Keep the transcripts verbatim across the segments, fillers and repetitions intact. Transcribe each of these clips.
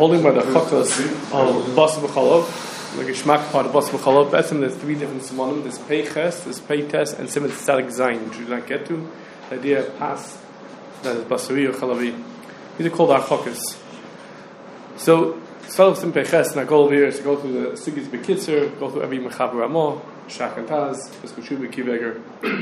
holding by the chokos of bas b'cholov, the geschmack part of bas b'cholov. Basically, there's three different simonim. There's peiches, there's peites, and simon tzadik zayin, which we did not get to. The idea of pas, that is basari or chalavi. These are called our chokos. So, start with some peiches, and our goal here is to go through the sigis bekitzer, go through every mechaber ramah, shach and taz, eskushu bekiveger.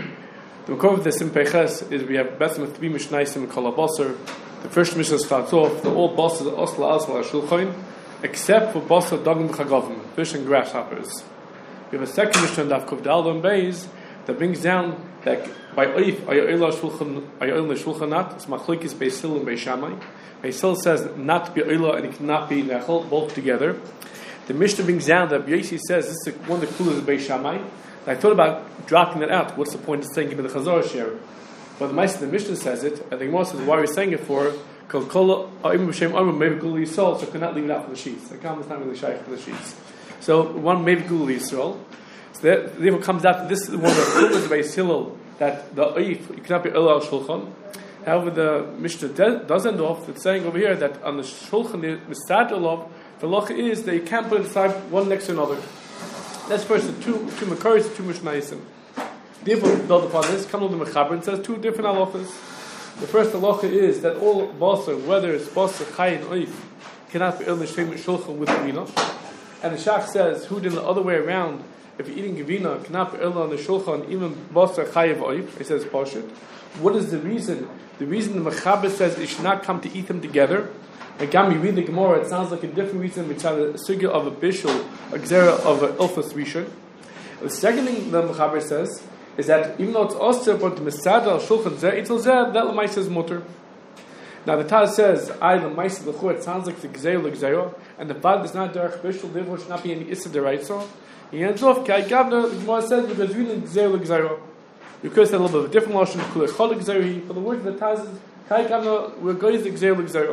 The makor of the sim peiches is we have basically three mishnaisim kol habasar. The first Mishnah starts off, the all bosses are osla asla shulchain, except for bossa dogim chagavim, fish and grasshoppers. We have a second Mishnah, Daf Kuf Daled and Beis, that brings down that by oif ayoyla shulchan ayoyla shulchanat, it's machlokes Beis Hillel and Beis Shammai. Beis Hillel says not to be oila and it cannot be nechel, both together. The Mishnah brings down that Yosi says this is one of the clues of Beis Shammai. I thought about dropping that out. What's the point of saying give me the Chazor share? But the Maaseh, the Mishnah says it, and the Gemara says why we're saying it for, because kol ha'imim b'shem amim maybe gul yisrael, so cannot leave it out for the sheets. The comment is not really shaykh for the sheets. So one maybe gul yisrael. So that therefore comes out that this is one of the chumras of Beis Hillel that the oif you cannot be ola al shulchan. However, the Mishnah does end off with saying over here that on the shulchan the misad olav the locha is that you can't put it aside one next to another. That's first the two two makaris, two mishnaisim. Therefore, built upon this, come on the Mechaber and says two different halachas. The first halacha is that all basar, whether it's basar, chay, and oif, cannot be earned shem shulchan with gavina. And the Shach says, who did the other way around, if you're eating gavina, cannot be earned on the shulchan, even basar, chay, and oif. He says, pashut. What is the reason? The reason the Mechaber says it should not come to eat them together. Like when you read the Gemara, it sounds like a different reason which had a sugya of a bishul, a gzera of an ilfas rishon. The second thing the Mechaber says is that even though it's also but the Mesad al Shulchan Zeh Itzel Zeh, that Lamaisa is mutter. Now the Taz says, I Lamaisa L'chur, it sounds like the Gzeir L'Gzeir, and the Bad is not Derech Bishul, therefore should not be any Issa Deraisa. He ends off, Kai Gavna, the Gemara says, because really Gzeir L'Gzeir. You could say a little bit of a different Lashon, Kul Echol L'Gzeir, but the word of the Taz is, Kai Gavna, we're going to the Gzeir L'Gzeir.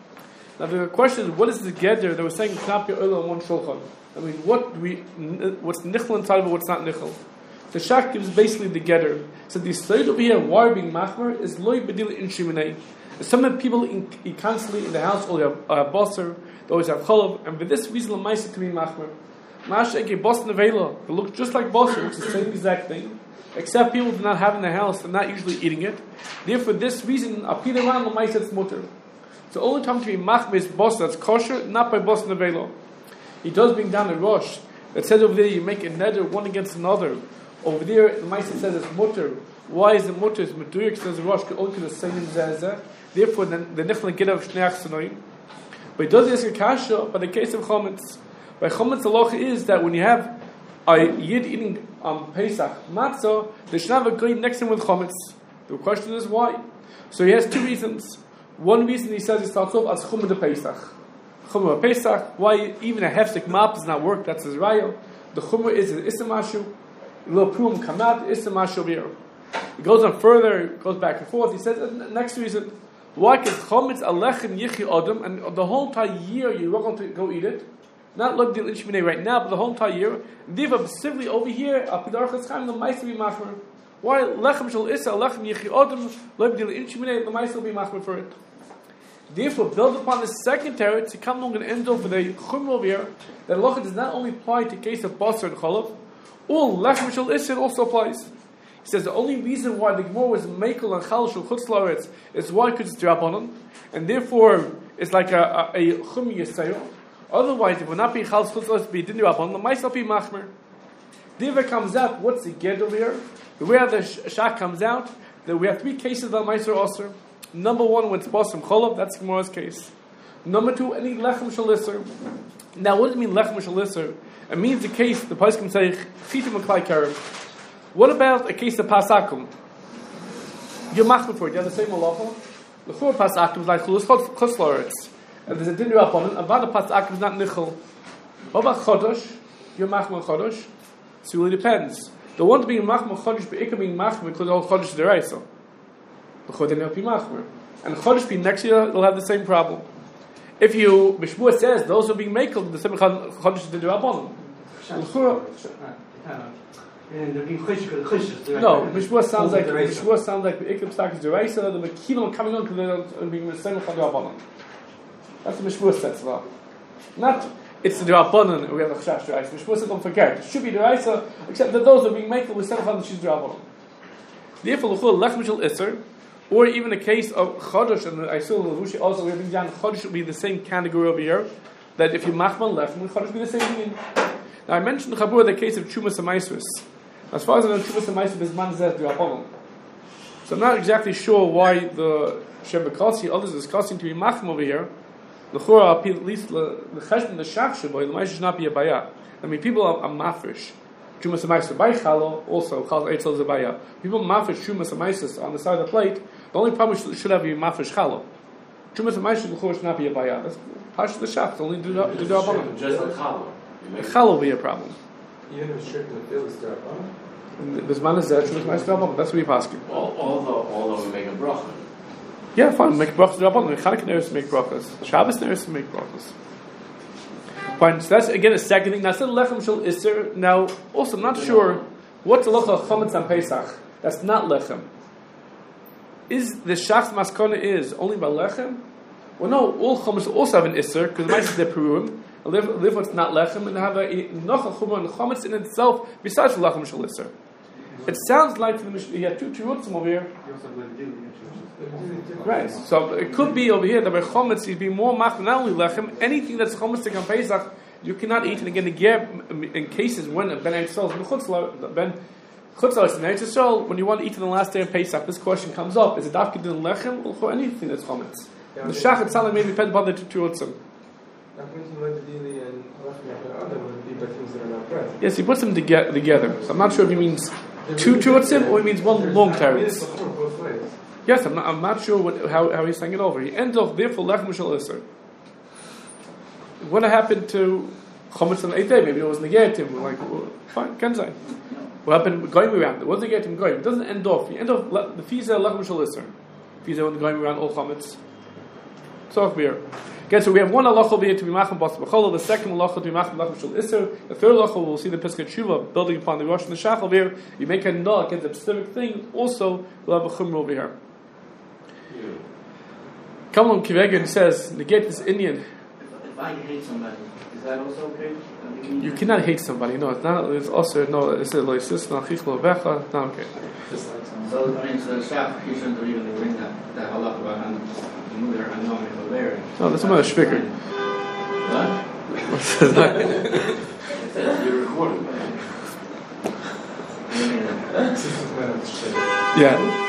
Now the question is, what is the Geder that we're saying cannot be Oila on one Shulchan? I mean, what do we, what's Nichel inside of it, what's not Nichel? The Shach gives basically the getter. So the slide over here, why being machmer, is loy bedil in shimonei. Some of the people in, in constantly in the house always have uh, basar, they always have cholov, and for this reason, lamaisa to be machmer. Masha eke bas nevela, it looks just like basar, which is the same exact thing, except people do not have in the house, they're not usually eating it. Therefore, this reason, apida ran lamaisa it's mutter. So only time to be machmer is basar that's kosher, not by bas nevela. He does bring down a rosh that says over there you make a neder one against another. Over there, the Maaseh says it's mutter. Why is it mutter? It's medurik says Rosh only the same zeh. Therefore, the nechla get of shnei achsanoim. But it does ask a kasha. But the case of chometz, by chometz the halacha is that when you have a yid eating um, Pesach matzah, they should have a guy next to him with chometz. The question is why. So he has two reasons. One reason he says he starts off as chumah de Pesach. Chumah de Pesach. Why even a hefsek map does not work? That's Israel. The chumah is an isamashu. Lo prum kamat isamash over. He goes on further, goes back and forth. He says next reason, why can chometz alechem yichi adam, and the whole entire year you're going to go eat it, not look dil inshminei right now, but the whole entire year. Diva specifically over here, apidarchas chaim the ma'aser be machmer. Why lechem shel isa alechem yichi adam look dil inshminei the ma'aser will be machmer for it. Therefore, build upon the second teretz to come along and end over the chum over here. That halacha does not only apply to case of basar and chalav. All lechem shel iser also applies. He says the only reason why the Gemara was mekel and chal shel chutz la'aretz is why because it's drabanan, and therefore it's like a a, a chum yisrael. Otherwise, if it would not be chal shel chutz la'aretz, be din drabanan, the mice not be machmer. Diva comes out. What's the gedol here? The way the shach comes out that we have three cases of meiser aser. Number one, when it's basar and cholav, that's Gemara's case. Number two, any lechem shel iser. Now, what does it mean lechem shel iser? It means the case, the place can say, chitim and klai karev. What about a case of pasakum? You're machmer for it, you have the same halacha. The four pasakum is like chulus chutz la'aretz. And there's a din upon it, and the pasakum is not nichel. What about chodosh? You're machmer chodosh? So it really depends. The one to be machmer chodosh, but it can be machmer because all chodosh is deraisa. The chodosh will be machmer. And chodosh be next year, they'll have the same problem. If you, Mishmur says, those who are being makel, the same chodesh is the derabbanon. No, Mishmur sounds like Mishmur sounds like the ikam stock is deraisa. The mekilim coming on because they're being the same derabbanon. That's the Mishmur sets law. Not, it's the Rabbanon, we have a Chashash Deraisa. Mishmur says, don't forget. It should be Deraisa, except that those are being made with seven hundred she's Rabbanon. Therefore, L'chul, Lech Mishal Isser, or even a case of Chodesh, and I saw Levushi also, we're being down, Chodesh would be the same category over here, that if you Machman Lechem, Chodesh would be the same thing. Now, I mentioned the Chabur, the case of Chumas and Maisrus. As far as I know, Chumas and Maisrus is Man Zeh Rabbanon. So I'm not exactly sure why the Shem Bekasi, others are discussing to be Machman over here. The Chura, at least the Cheshbon, the Shach Shaboy, the Maisrus should not be a Bayah. I mean, people are, are Mafresh. Chumas Amaisa by Chalo, also Chal Eitzel Zabaya. People mafresh Chumas Amaisa on the side of the plate. The only problem should, should have be mafresh Chalo. Chumas Amaisa should not be a Baya. That's Pash the Shach. Only do the do the Just like Chalo. Chalo will be a problem. Even if strict in the field is Darabana. This man is there. Chumas Amaisa Darabana. That's what we pass. Although although we make a bracha. Yeah, fine. Make brachas Darabana. Chanukah neres make brachas. Shabbos neres make brachas. Fine. So that's again a second thing. Now, said lechem shel iser. Now, also, I'm not sure what's the locha of chametz on Pesach. That's not lechem. Is the shach's maskana is only by lechem? Well, no. All chametz also have an iser because the mice is peruim. Live, live what's not lechem and have a nocha chumah and chametz in itself besides lechem shel iser. It sounds like the you have two terutzim over here. Right, so it could be over here that by chometz you'd be more mach not only lechem, anything that's chometz on Pesach you cannot eat. And again, again in cases when Ben Yisrael Ben Chutzlah is in Eretz Yisrael, when you want to eat on the last day of Pesach, this question comes up: is it dafka din lechem or anything that's chometz? Yeah, the shach itself may depend upon the two terutzim. Yes, he puts them toge- together. So I'm not sure if he means two terutzim or he means one long teretz. Yes, I'm not, I'm not sure what, how, how he's saying it over. He ends off, therefore, lechem shel iser. What happened to chometz on the eighth day? Maybe it was negative. We're like, well, fine, can say. What happened going around? It wasn't negative going. It doesn't end off. You end off the fiza lechem shel iser. Fiza when going around all chometz. So clear. Okay, so we have one halacha over here to be machem bas b'cholah. The second halacha to be machem lechem shel iser. The third halacha we'll see the Pesach Tshuva building upon the Rosh and the Shach over here. You make a no against a specific thing. Also, we'll have a chumrah over here. Kamlam Kivegan says, negate this Indian. If I hate somebody, is that also okay? You cannot hate somebody. No, it's not. It's also no. It's like this. Not vecha. Not okay. So I mean, so the Shach, he shouldn't even bring that that halacha about him. No, that's not a shviker. What? What's that? You're recording. Yeah.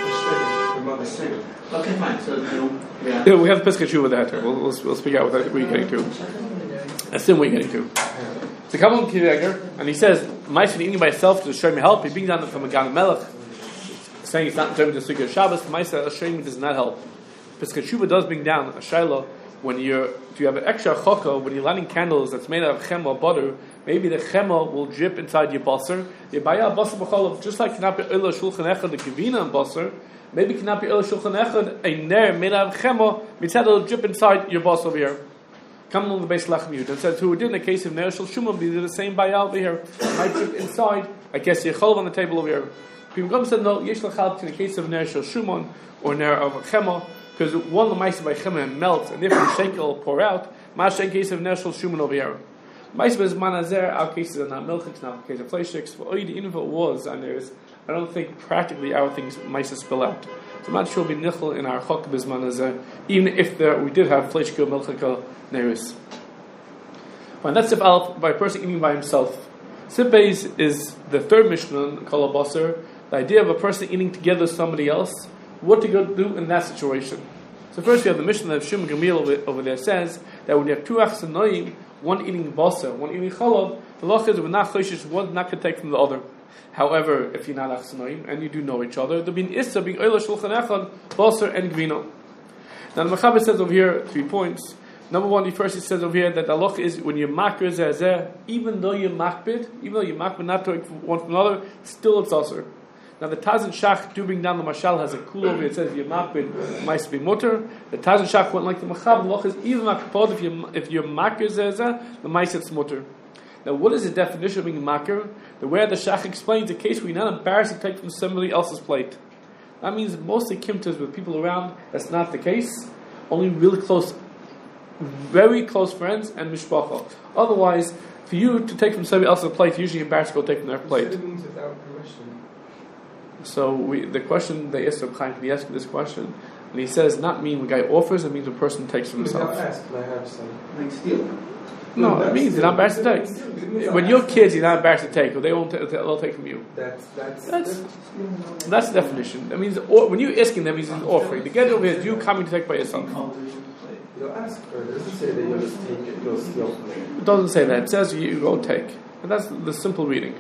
Okay, fine. So, you know, yeah. Yeah, we have the Pesach Tshuva that. We'll, we'll, we'll speak out what you're getting to. Assume what you're getting to. So, come on, Kiveger, and he says, "Ma'aseh eating by itself to show me help." He brings down from a Gan Melech, saying it's not in terms of the Sukkah Shabbos. Ma'aseh Hashem does not help. Pesach Tshuva does bring down a shaila when you're if you have an extra chokah when you're lighting candles that's made out of chem or butter. Maybe the chema will drip inside your basar. The bayah basar b'cholav just like cannot be ela shulchan echad the kivina and basar. Maybe cannot be ela shulchan echad a ner made out of chema. Mitzad will drip inside your basar over here. Come on the base lachem yud and says who did in the case of ner shul shumam be the same bayah over here might drip inside. I guess your cholav on the table over here. People come and said no yesh lachal in the case of ner shul shuman or ner of chema. Because one the mice by chemah melts, and therefore the shekel will pour out. Masha in case of neshul shuman over here. Mice is manazer. Our cases are not milchiks, not in case of fleishiks. For oid, even if it was, and there's, I don't think practically our things mice spill out. So I'm not sure we'll be nichel in our chok biz manazer, even if there we did have fleishika milchika neris. Fine, that's if alf by a person eating by himself. Sipbeis is the third mishnah kol basar. The idea of a person eating together with somebody else. What to go do in that situation? So first we have the mission that Shimon Gamliel over, over there says that when you have two achsanoim, one eating basa, one eating cholov, the loch is we're not choshish, one not going to take from the other. However, if you're not achsanoim and you do know each other, there'll be an issa being oila shulchan echad, basa and gvino. Now the Mechaber says over here three points. Number one, he first he says over here that the loch is when you're makir zeh, even though you're makbid, even though you're makbid not to take one from another, still it's also. Now the Taz and Shach do bring down the Mashal has a cool over it says you're makbid might be mutter. The Taz and Shach went like the Machab loch is even makbid if you if you're makir zeh the mice it's mutter. Now what is the definition of being makir? The way the Shach explains the case where you're not embarrassed to take from somebody else's plate. That means mostly kimtas with people around. That's not the case. Only really close very close friends and mishpacha. Otherwise, for you to take from somebody else's plate, usually embarrassed to go take from their plate. Without permission. So we, the question they asked Reb Chaim, he asked this question, and he says, not mean when a guy offers, it means the person takes for himself. Without ask, I have some. Like steal. No, it means they're not embarrassed to take. When you're kids, you're not embarrassed to take, or they won't. T- they'll take from you. That's that's That's that's the definition. That means or, when you're asking them, means it's offering. The get over here is you coming to take by yourself. You'll ask for it. It doesn't say that you'll just take it. You'll steal from it. It doesn't say that. It says you, you go take, and that's the simple reading.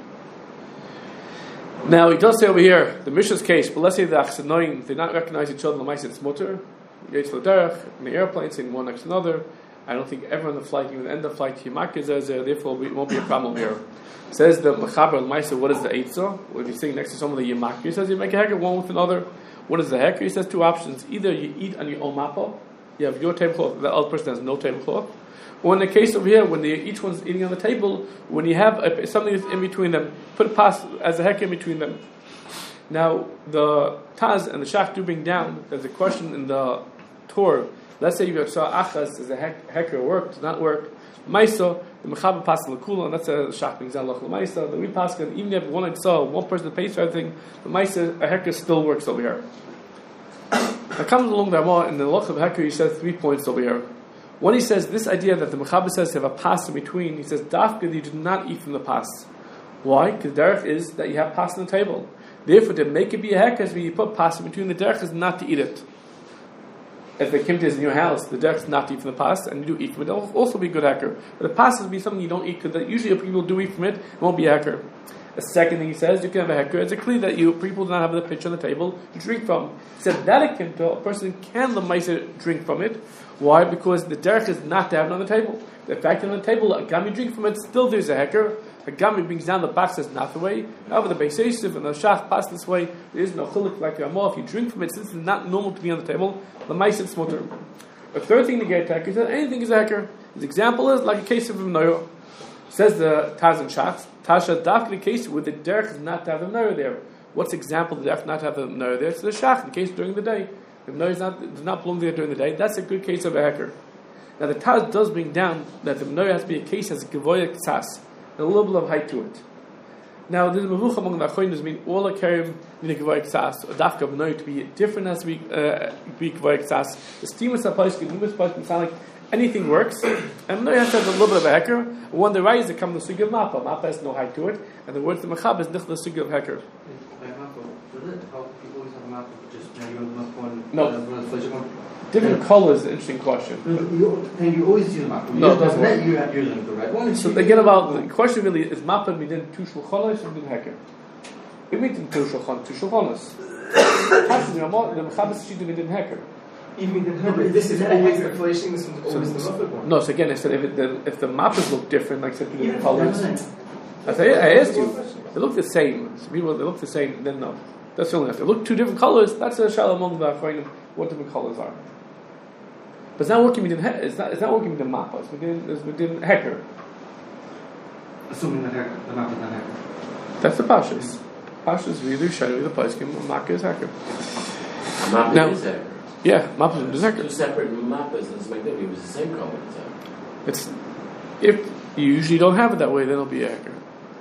Now he does say over here the Mishnah's case, but let's say the Achsanoim they not recognize each other. The Ma'aseh it's mutter. Yates l'derech in the airplane, sitting one next to another. I don't think ever on the flight, even the end of the flight, Yimak is there, therefore it won't be a problem here. Says the Mechaber al-Maisa, what is the Eitzah? When you're sitting next to someone, the Yimak, he says you make a hecker one with another. What is the hecker? He says two options. Either you eat on your own mappa, you have your tablecloth, the other person has no tablecloth. Or in the case over here, when they, each one's eating on the table, when you have a, something that's in between them, put a pass as a hecker in between them. Now, the Taz and the Shach do bring down, there's a question in the Torah. Let's say you saw achas as a hecker work, does not work. Maisa, the mechaber passes l'kula, and that's a shach brings down l'chol maisa. The we pass even if you have one saw one person that pays for everything, the maisa a hecker still works over here. Now comes along the Ramah in the loch of hecker. He says three points over here. One, he says this idea that the mechaber says to have a pass in between. He says dafka you do not eat from the pass. Why? Because derech is that you have pass on the table. Therefore, to make it be a hecker, is when you put pass in between the derech is not to eat it. If the kimta is in your house, the derech is not to eat from the pas, and you do eat from it, it'll also be a good hacker. But the pas will be something you don't eat, because usually if people do eat from it, it won't be a hacker. The second thing he says, you can have a hacker, it's a clear that you people do not have the pitcher on the table to drink from. He said that a kimta, a person can lemaisa drink from it. Why? Because the derech is not to have it on the table. The fact that on the table, a gami drink from it, still there's a hacker. A gami brings down the box says not the way. However, the Beis Yosef and the Shach pass this way. There is no chiluk like Ramah. If you drink from it, since it's not normal to be on the table, the mice is smutter. A third thing to get hacker is that anything is a hacker. His example is like a case of Mnoyo. Says the Taz and Shach, Tasha dafka the case where the derech is not to have the Mnoyo there. What's the example of the derech not to have the Mnoyo there? It's the Shach, the case during the day. The Mnoyo is not, does not belong there during the day. That's a good case of a hacker. Now the Taz does bring down that the Mnoyo has to be a case as a gevoya ksas. A little bit of height to it. Now, there's a mavuch among the Achronim, mean all a karim in a gavoy ksas, a dafka of no to be different as we uh, be gavoy ksas. The steam is supposed to be supposed to sound like anything works, and no has to have a little bit of a hecker. When the rise, they come the sugi of mappa. Mappa has no height to it, and the word the machab is nicht the sugi of hecker. No. Different colors is an interesting question. You, and you always use the mappa. No, it doesn't work. You have using the right one. So again, about the question really is mappa midin two shulchanos or midin hecker? It means two shulchan, two shulchanos. The mechabes shita midin hecker. Even the hecker. This is always the flashing. This is always the muffled one. No, so again, I said if it, the, if the mappas look different, like I said, two different colors. I say I asked you, they look the same. So people they look the same. Then no, that's the only. If they look two different colors, that's a shalom among the Achronim. What different colors are? But it's not working within he- it's not it's not working within mappa, it's within it's within hecker. Assuming that hecker, the mappa is not hecker. That's the pashas. Pashas really shiny the poskim, mappa is hecker. Mappa Now, is hecker. Yeah, mappa is hecker. Two separate mappas, and it's like that. It was the same color. So. It's if you usually don't have it that way, then it'll be a hecker.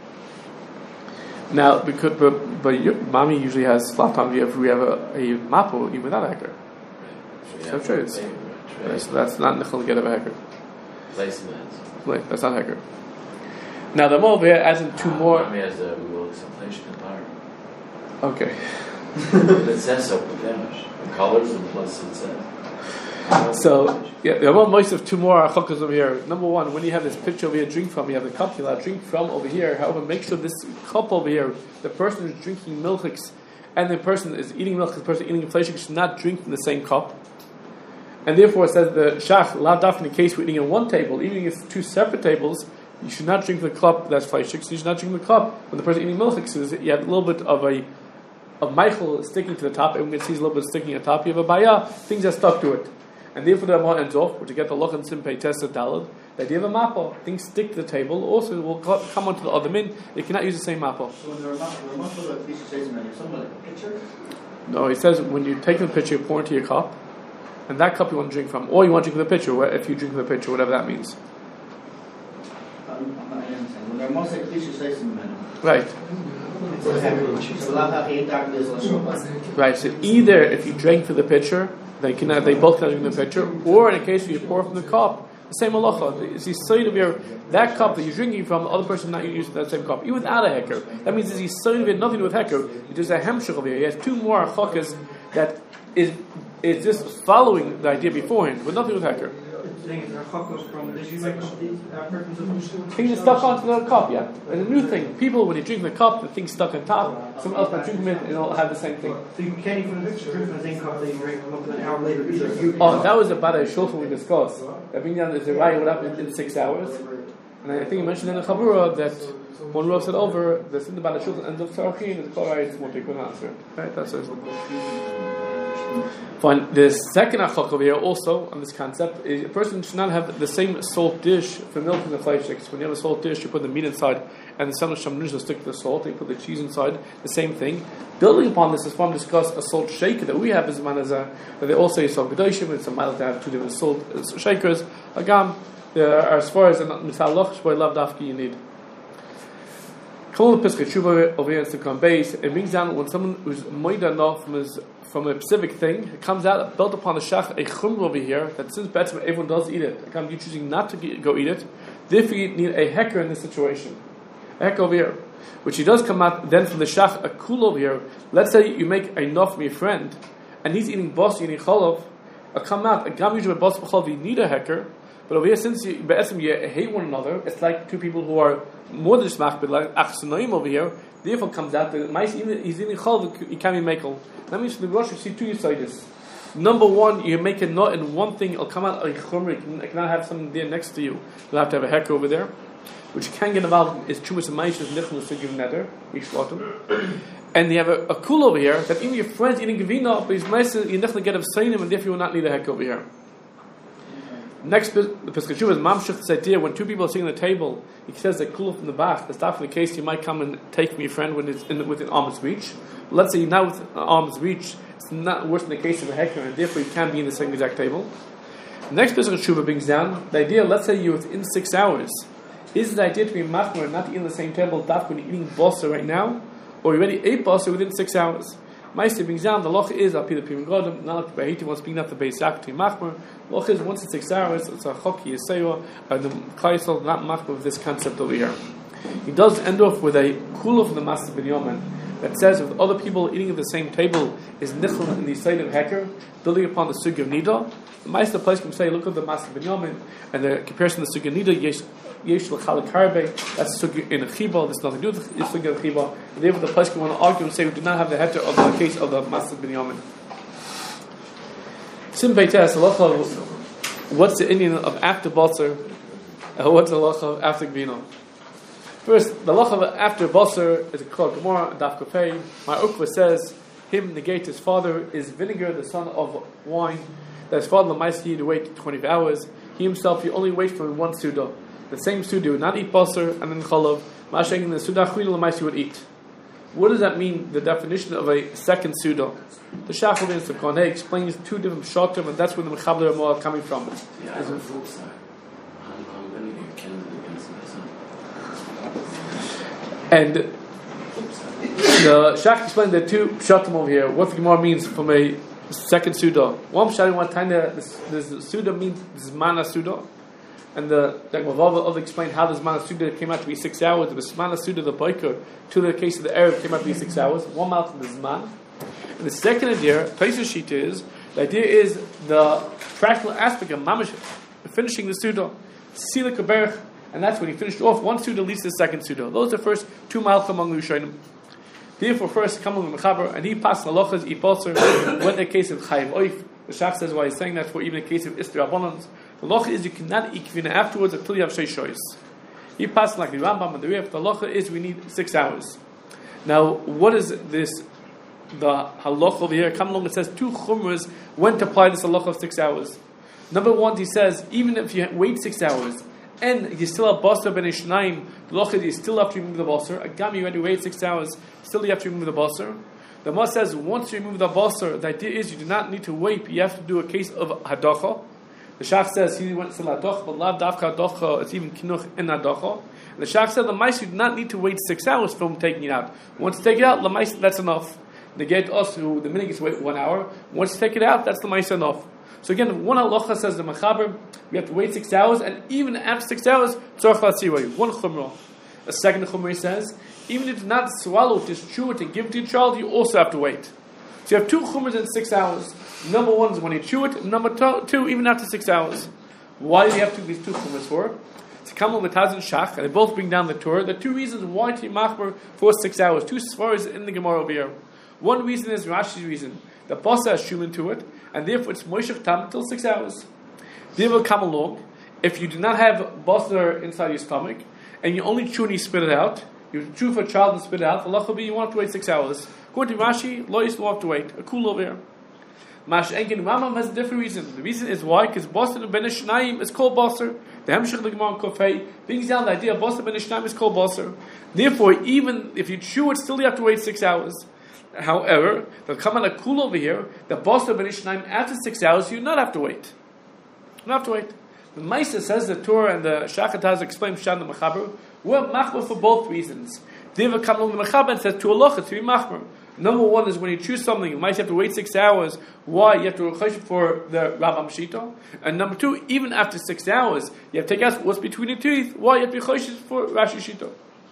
Now, because but but your mommy usually has a lot of times we have we have a, a mappa even without a hecker. Right. So true. It's, right. So that's not nechol to get a hecker. Placements. Like, that's not hecker. Now the over here adds in two uh, more. Mommy has a rule of suppletion in power. Okay. It says so, but damage. The colors and plus it says. So yeah, there are most of two more achokas over here. Number one, when you have this pitcher over here, drink from, you have the cup you'll have drink from over here. However, make sure this cup over here, the person who's drinking milchiks, and the person is eating milk, the person eating inflation should not drink from the same cup. And therefore, it says the shach lav daf in the case we're eating on one table, even if it's two separate tables, you should not drink from the cup that's fleshik. So you should not drink from the cup when the person eating milchiks is. You have a little bit of a of Michael sticking to the top. Everyone can see a little bit sticking at the top. You have a baya, things are stuck to it. And therefore the Ramah ends off, which you get the loch and simpei tesa dalad, that you have a mappa, things stick to the table, also will come onto the other min, you cannot use the same mappa. So when the Ramah says that you're something like a picture? No, he says when you take the picture, you pour into your cup, and that cup you want to drink from, or you want to drink from the pitcher, where- if you drink from the pitcher, whatever that means. Right. Right. So either if you drink from the pitcher, they can they both can drink from the pitcher, or in a case where you pour from the cup, the same halacha. It's the side of your that cup that you're drinking from, the other person not using that same cup, even without a hecker. That means it's the side of it, nothing to do with hecker. There's a hemshich over here. He has two more chakas that is is just following the idea beforehand, but nothing with hecker. Things are stuck onto the cup, yeah. And a new thing, people when you drink the cup, the thing's stuck on top. Someone else might drink from it, and it'll have the same thing. So you can't even drink from the same cup that you drink from an hour later either. Oh, that was about a shulchan we discussed. That being down is the right what happened in six hours. And I think you mentioned in the Chabura that one roast it over, the sin about a shulchan and the tzarachin is called right. Won't take one answer. Right, that's it. Fine. The second achok over here also on this concept is a person should not have the same salt dish for milk and the flesh. When you have a salt dish, you put the meat inside, and the son of Shamnush will stick to the salt. You put the cheese inside. The same thing. Building upon this, as far as discuss a salt shaker that we have as manazah, that they also use salt gedoshim. It's a matter to have two different salt shakers. Agam, there are as far as a mitzvah loch shboy lav dafki you need. Come on, the Pesach Tshuva over here in Sukkot base. It brings down when someone who's moida enough from his from a specific thing, it comes out built upon the shach a chumra over here that since better everyone does eat it. Again, you choosing not to get, go eat it. Therefore, you need a hecker in this situation. A hecker over here, which he does come out then from the shach a kul over here. Let's say you make enough from your friend, and he's eating bos, eating cholov. A come out a gam usually bos b'cholov. You need a hecker. But over here, since you, you hate one another, it's like two people who are more than shmach, but like achsanoim over here. Therefore, comes out that he's eating chol, he can't be mekel. That means the Rosh you see two yisoidis. Number one, you make a knot in one thing, it'll come out a chumra. You cannot have something there next to you. You'll have to have a hecker over there, which you can get involved is chumas and maishas nichnas to give neder ishlotim. And you have a, a kul over here that even your friends eating gavina, but he's nice, you nichnas get of seinim, and therefore you will not need a hecker over here. Next, the Pesach Tshuva is mamshich this idea when two people are sitting at the table. He says that kula from the back. That's not for the case you might come and take from your friend when it's in, within arm's reach. Let's say you're not within arm's reach. It's not worse than the case of a hecker, and therefore you can't be in the same exact table. The next Pesach Tshuva brings down the idea. Let's say you're within six hours. Is the idea to be machmer and not to eat in the same table? Daf when you're eating bosa right now, or you already ate bosa within six hours. Meister brings down the loch is up here the pim godem not by hating wants being not the base act to machmer. Loch is once in six hours. It's a choki yisaywa and the klaisel not machmer with this concept over here. He does end off with a kula from the Master Binyamin that says if other people eating at the same table is nichel in the side of hecker, building upon the sug of nida. The Meister place can say look at the Master Binyamin and the comparison to the sug of nida. Yesh yesh l'chalik harbe. That's sug in a chiba. There's nothing to do with the sug of chiba. Therefore, the place can want to argue and say we do not have the heter of the case of the Master Binyamin. Sim beites halacha. What's the Indian of after basar? Uh, what's the halacha of after gvino? First, the halacha of after basar is a called Gemara Daf Kofei. My ukva says him negate his father is vinegar, the son of wine. That his father Lamaisi he to wait twenty hours. He himself he only waits for one suda. The same suda would not eat basar and then chalav. Mashaying the suda chwila Lamaisi would eat. What does that mean? The definition of a second suda. The Shachar bin Sukkot explains two different shatim, and that's where the Mechaber Ramah are coming from. Yeah, Is it, and the Shach explained the two shatim over here. What the Gemara means from a second suda. One shatim, one time the suda means zmana suda, and the the Gemara explained how the zmana suda came out to be six hours. The zmana suda, the biker, to the case of the Arab came out to be six hours. One mouth of the zman. And the second idea, Taisa sheet is the idea is the practical aspect of mamish finishing the suda, sila kaberch. And that's when he finished off one suda leads to the second suda. Those are the first two malchim among the Rishonim. Therefore, first come with Mechaber, and he passed halachas iposer when the case of chayiv oif. The Shach says why he's saying that for even the case of istir abonans. The halacha is you cannot eat kvina afterwards until you have sheish shoyos. He passed like the Rambam and the Rif. The halacha is we need six hours. Now, what is this? The halacha over here, come along. It says two chumras when to apply this halacha of six hours. Number one, he says even if you wait six hours. And you still have basar ben ishnaim. The loch is you still have to remove the basar. A gam you already wait six hours. Still you have to remove the basar. The Gemara says once you remove the basar, the idea is you do not need to wait. You have to do a case of hadacha. The Shach says he went to hadacha, but la dafka hadacha. It's even kinuch in hadacha. And the Shach said the mice you do not need to wait six hours for him taking it out. Once you take it out, the mice that's enough. They get us who the minute is wait one hour. Once you take it out, that's the mice enough. So again, one halacha says the mechaber we have to wait six hours, and even after six hours, tzorach latziroi. One chumrah. A second chumrah says even if you do not swallow it, just chew it and give it to your child, you also have to wait. So you have two chumras in six hours. Number one is when you chew it. Number two, two even after six hours. Why do you have to these two chumras for? To come with Taz and Shach, and they both bring down the Torah. The two reasons why to machmer for six hours. Two svaras in the Gemara over here. One reason is Rashi's reason. The basa has shum into it, and therefore it's moishach tam until six hours. They will come along. If you do not have basa inside your stomach, and you only chew and you spit it out, you chew for a child and spit it out, Allah will be you won't have to wait six hours. According to Rashi, lawyers don't have to wait. A cool over here. Mash Enkin Ramam has a different reason. The reason is why? Because Basar ben Shnayim is called Basar. The Hemshech L'Gemara Kofei brings down the idea of Basar ben Shnayim is called Basar. Therefore, even if you chew it, still you have to wait six hours. However, they'll come on a cool over here. The Basar ben Shnayim after six hours, you do not have to wait. You don't have to wait. The Maisa says the Torah and the Shachataz explain Shan the Mechaber. We're machmer for both reasons. They will come along the Mechaber and says to Allah to be machmer. Number one is when you choose something, you might have to wait six hours. Why? You have to rechesh for the Rambam Shita. And number two, even after six hours, you have to take out what's between the teeth. Why? You have to rechesh for Rashi Shita.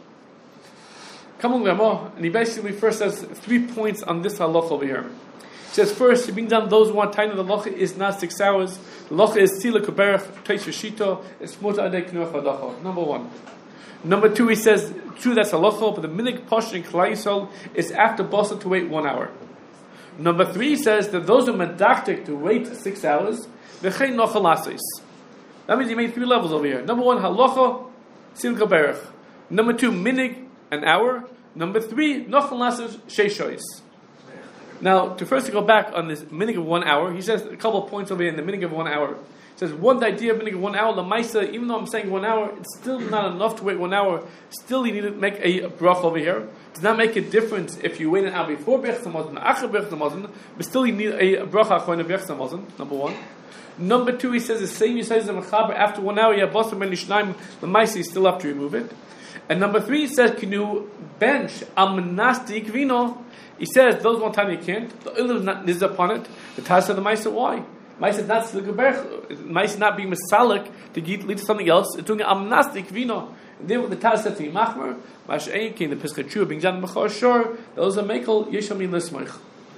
Come on, Rama, and he basically first says three points on this halacha over here. He says first, to bring down those who want time of the halacha is not six hours. The halacha is tila kuberach teis Shita. It's muta adei knuach hadacha. Number one. Number two, he says, true, that's halacha, but the minig posh in Klal Yisrael is after basa to wait one hour. Number three, he says that those who are medactic to wait six hours, v'chein nochal asis. That means he made three levels over here. Number one, halacha, sil gaberach. Number two, minig, an hour. Number three, nochal asis, sheishois. Now, to first go back on this minig of one hour, he says a couple of points over here in the minig of one hour. He says one idea of minig of one hour, the Maisa, even though I'm saying one hour, it's still not enough to wait one hour. Still, you need to make a brach over here. It does not make a difference if you wait an hour before Brech Samazon, after Brech Samazon, but still you need a bracha achron of Brech Samazon, number one. Number two, he says the same he says in Mechaber, after one hour, you have Basar ben Ishnaim, the Maisa, you still have to remove it. And number three, he says, can you bench amnasti kvino? He says, those one time you can't. The oil is not is upon it. The Taz of the Maisa, why? Maisa is not Silgaberch. Maisa is not being Masalik to get, lead to something else. It's doing amnastik vino. And then the Taz said to Machmer, Mash Einkin, the Piskachur, being Jan Machor Shor, those are Mekel, Yeshamin Lismach.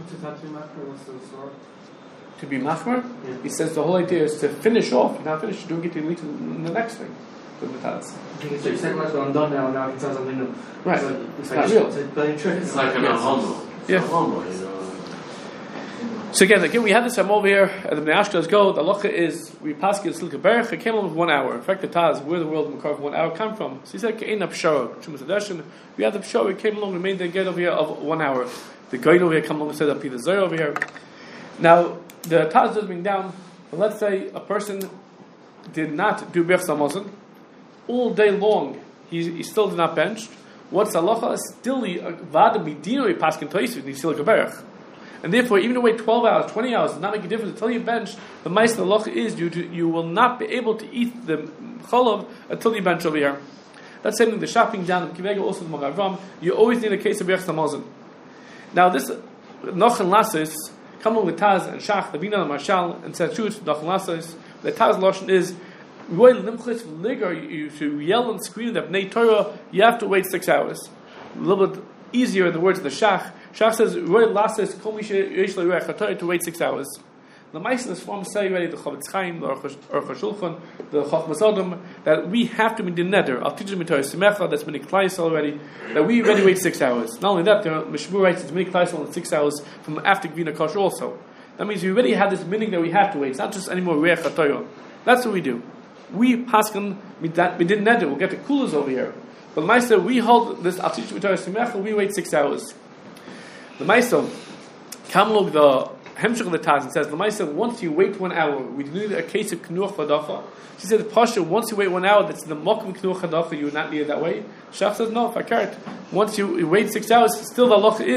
To be Machmer? Yeah. He says the whole idea is to finish off. You're not finished, you don't get to lead to the next thing. The Taz. So you're saying, I'm done now, now I can tell something new. Right. So it's not real. It's playing tricks. It's like an homo. Yeah. Homo, you know. So again, again, we have this. I'm over here at the Bnei Ashkenaz go. The halacha is we pass it Silka Berach. It came along with one hour. In fact, the Taz, where the world Makar for one hour come from. So he said, "Kein apshara." We had the pshara. We came along. We made the get over here of one hour. The guide over here come along and said, "I'll be the zero over here." Now the Taz does bring down. But let's say a person did not do Berach Samazon all day long. He, he still did not bench. What's halacha? Still, vada midino he paskin toisu. He still Berach. And therefore, even to wait twelve hours, twenty hours, does not make a difference. Until you bench, the mice the loch is you to, you will not be able to eat the cholov until you bench over here. That's saying the shopping down the kivega also the Magavam. You always need a case of Berach Samazon. Now this Nochen Lasis come along with Taz and Shach the Bina and Marshal and said shoot Nochen Lasis. The Taz lotion is Roy Limchlis Ligar. You should yell and scream that Bnei Torah. You have to wait six hours. A little bit easier in the words of the Shach. Shach says, "Roy lasses kol mi sheyesh lo yirach to wait six hours." The Meister form say already the Chavetz Chaim, the Aruch HaShulchan, the Chachmas Adam that we have to be the neder. I'll teach them in Torah Simecha. That's many Klais already. That we already wait six hours. Not only that, the Mishmur writes it's many Klais in six hours from after Gvina Kosh also. That means we already have this meaning that we have to wait. It's not just anymore Reach HaTorah. That's what we do. We paskin we didn't neder. We'll get the coolers over here. But the Meister, we hold this. I'll teach you in Torah Simecha. We wait six hours. The Maisa, Kamlog the Hemshech of the Taz, and says the Maisa, once you wait one hour, we need a case of Knuach Hadacha. She said, Pasha, once you wait one hour, that's the Mokum Knuach Hadacha, you would not need it that way. Shach says, no, Fakart. Once you, you wait six hours, still the halacha is,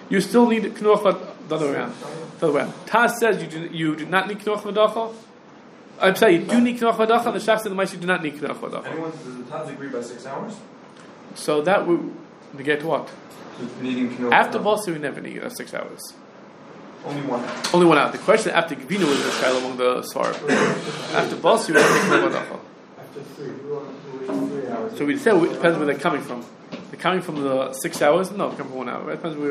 you still need Knuach the other way around. The other way around. Taz says you do, you do not need Knuach Vadacha. I'm saying you do need Knuach Vadacha, and the Shach said the Ma'aseh you do not need Knuach Vadacha. Anyone, does the Taz agree by six hours? So that would negate what? Needing Knuach After Vadacha. Basar, we never need uh, six hours. Only one hour. Only one hour. The question after Gvina was the Shaila among the Sar. After Basar, we don't take Knuach Vadacha. After three, we want to wait three hours. So we say it depends where they're coming from. They're coming from the six hours? No, they're coming from one hour. It depends where.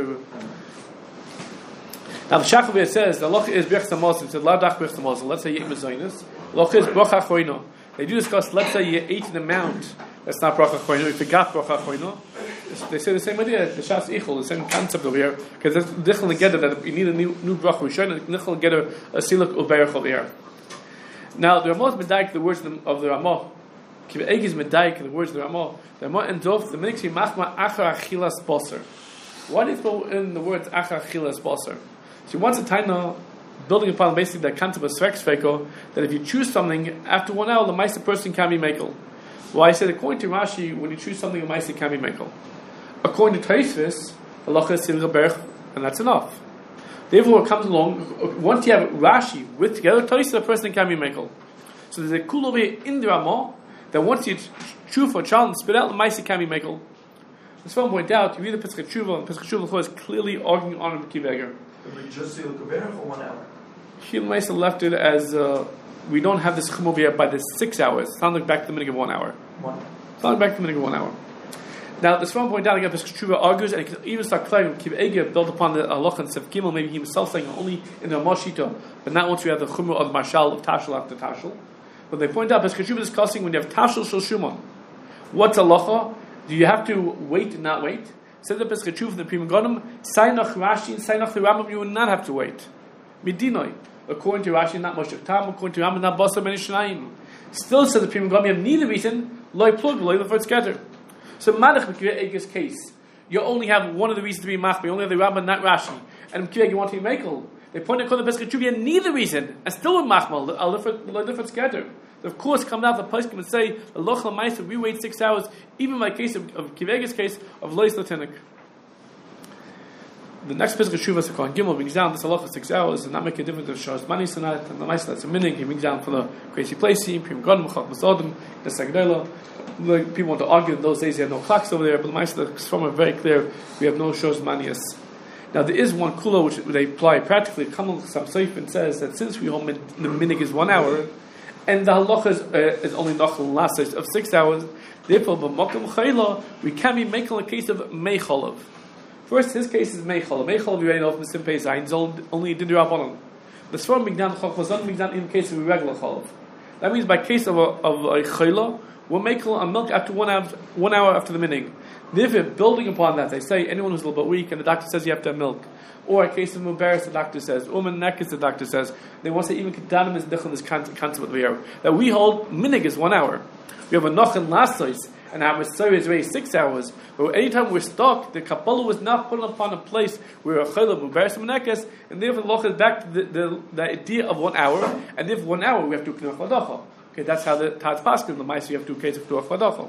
Now the Shachavir says the loch is Birch Samos. It says Ladach Birch Samos. Let's say you eat Mazoinus. Loch is Bracha Choino. They do discuss. Let's say you ate an amount that's not Bracha Choino. You forgot Bracha Choino. They say the same idea. The Shas Ichol, the same concept over here. Because it's different together that you need a new new Bracha. We should different together a Siluk Uberach over here. Now the Ramah is Medaik the words of the Ramah. Kiv Egis Medaik the words of the Ramah. The Ramah ends off the Miniksi Machma Achar Achilas Boser. Why do you throw in the words Achar Achilas Boser? So once a taina, building upon basically the concept of Srek Sveko, that if you choose something, after one hour, the Maisa person can be Mekel. Well, I said, according to Rashi, when you choose something, the Maisa can be Mekel. According to Taisvis, Allah is Silga Berch, and that's enough. Therefore, it comes along, once you have Rashi with together Taisvis, the person can be Mekel. So there's a cool over here in the Ramah, that once you chew for a child and spit out, the Maisa can be Mekel. As someone pointed out, you read the Pesach Tshuva, and Pesach Tshuva is clearly arguing on Kiv Eger. We just see the Kuberach for one hour. Chil Maisa left it as uh, we don't have this chum over here by the six hours. It's not like back to the minute of one hour. One. It's not like back to the minute of one hour. Now, this one point out again, Pesach Tshuva argues, and he can even start claiming Kiv Eger built upon the Halacha and Sef Gimel, maybe he himself saying only in the Mashita, but not once we have the chumrah of Mashal of Tashel after Tashel. But they point out Pesach Tshuva is discussing when you have Tashel Shel Shumon. What's Halacha? Do you have to wait and not wait? Said the Pesach Tshuva from the Prima Gonim, Sainach Rashi and Sainach the Rambam, you would not have to wait. Midinoi, according to Rashi, not Moshe Tam, according to Rambam, not Basar Ben Yishnayim. Still said the Prima Gonim, you have neither reason, loy plug, loy the first scatter. So Madach B'Kirei Eger's case, you only have one of the reasons to be Machma, you only have the Rambam, not Rashi. And in B'Kirei you want to be Mekel. They point out the Pesach Tshuva, you have neither reason, and still with Machma, loy the first scatter. Of course, coming out the place can say the loch lamaisa. We wait six hours. Even in my case of, of Kiv Eger's case of lois latinik. The next Pesach Tshuva is called Gimel brings down this halacha six hours and not make a difference if Shas Mani Sanat and the Maisa that's a minig. He brings down for the crazy placing Prim Godem Chach Masodim the Sagdela. People want to argue in those days they had no clocks over there, but the Maisa is from very clear. We have no Shas Manias. Now there is one kula which they apply practically. Kamal Sam Seif says that since we hold the minig is one hour. And the halacha is, uh, is only nachal last of six hours. Therefore, b'makom chayla we can be making a case of meichalav. First, his case is meichalav. Meichalav we already know from the simpei zayin. Only did the rabbanon. The svar migdan chachmazon migdan in the case of a regular chalav. That means by case of a of a chayla, we'll make a milk after one hour one hour after the minig. Therefore, building upon that, they say anyone who's a little bit weak and the doctor says you have to have milk. Or a case of Mubarak, the doctor says, Uman Nekis, the doctor says, they want to say even Kedanim is Dichel, this concept of the hour. That we hold, Minig is one hour. We have a Noch and Lasois, and our Messiah is raised six hours. But anytime we're stuck, the Kabbalah was not put upon a place where a Chayla, Mubarak, and Nekis, and therefore the Loch is back to the, the, the idea of one hour, and therefore one hour we have to do K'nuach Vadacha. Okay, that's how the Taz Paskin, the Maisi, you have to do case of K'nuach Vadacha.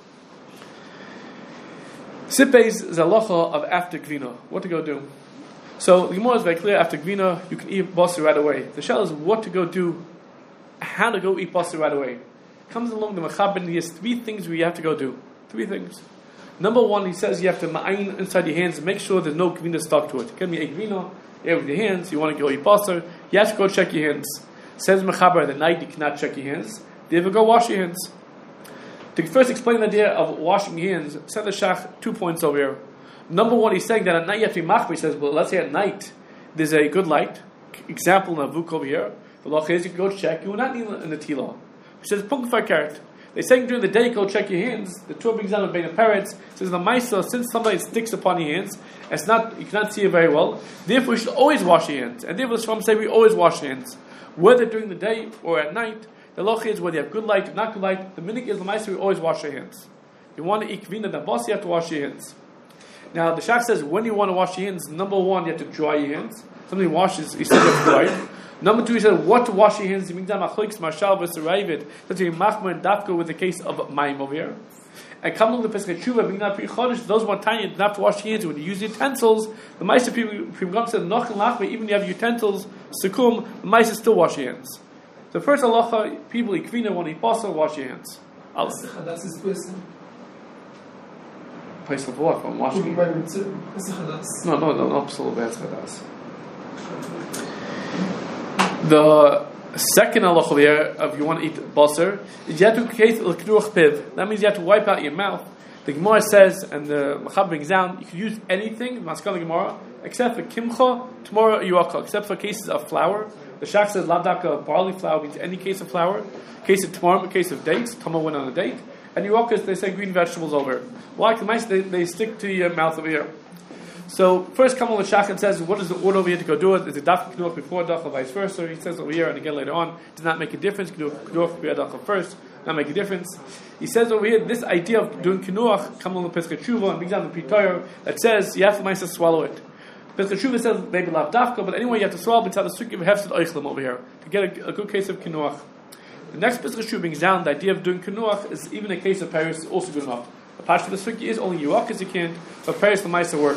Sipeis is a Locha of after Gvina. What to go do? So the Gemara is very clear. After Gvina, you can eat basar right away. The shell is what to go do, how to go eat basar right away. Comes along the Mechaber. He has three things where you have to go do. Three things. Number one, he says you have to ma'ayin inside your hands and make sure there's no Gvina stuck to it. It can be a Gvina. You have with your hands. You want to go eat basar. You have to go check your hands. Says Mechaber at the night you cannot check your hands. You ever go wash your hands? To first explain the idea of washing your hands, said the Shach two points over here. Number one, he's saying that at night you have to be machmir. He says, well, let's say at night there's a good light. Example in Avuk over here. The law is you can go check. You will not need in the Tila. He says, punk for carrot. They're saying during the day, go check your hands. The Torah brings down the Bein Parrots. Says the Maisa, since somebody sticks upon your hands, it's not you cannot see it very well. Therefore, you should always wash your hands. And therefore, the Shvam say we always wash your hands, whether during the day or at night. The law is whether you have good light or not good light. The minig is the Maisa. We always wash your hands. You want to eat kvina the boss, you have to wash your hands. Now, the Shach says when you want to wash your hands, number one, you have to dry your hands. Somebody washes, he says you have to dry it. Number two, he said, what to wash your hands? That's to be machmer and dafka with the case of mayim over here. And come along the Pesach Tshuva, being not pre-chodesh, those one tiny, you have to wash your hands when you use utensils. The mice of people, people said, noch and lachma, even if you have utensils, sukum, the mice still wash your hands. The first halacha, people eat kvina, when eat basar, wash your hands. That's his person. Place of what? I'm washing. No, no, no, no, absolutely bad chadas. The second halacha over here, if you want to eat basar, is you have to create a knuach piv. That means you have to wipe out your mouth. The Gemara says, and the Machab brings down, you can use anything, Maskal Gemara, except for kimcha, tomorrow yuaka, except for cases of flour. The Shach says lavdaka barley flour means any case of flour. Case of tomorrow, case of dates. Tama went on a date. And yuakas, they say green vegetables over. Why? Because they, they stick to your mouth over here. So first Kamal Shachan says, what is the order over here to go do it? Is it daf knuach before daf or vice versa? He says over here and again later on, does not make a difference. Knuach before daf first, not make a difference. He says over here, this idea of doing knuach, Kamal Pesach Tshuva and brings down the Pitoyer that says you have to to swallow it. Pesach Tshuva says maybe lav dafka, but anyway you have to swallow. But it's the sukkah of hefsed oichlim over here to get a, a good case of knuach. The next Pesach Tshuva brings down the idea of doing knuach is even a case of Paris is also good enough. The part for the sukkah is only yuak as you can, but Paris the mice work.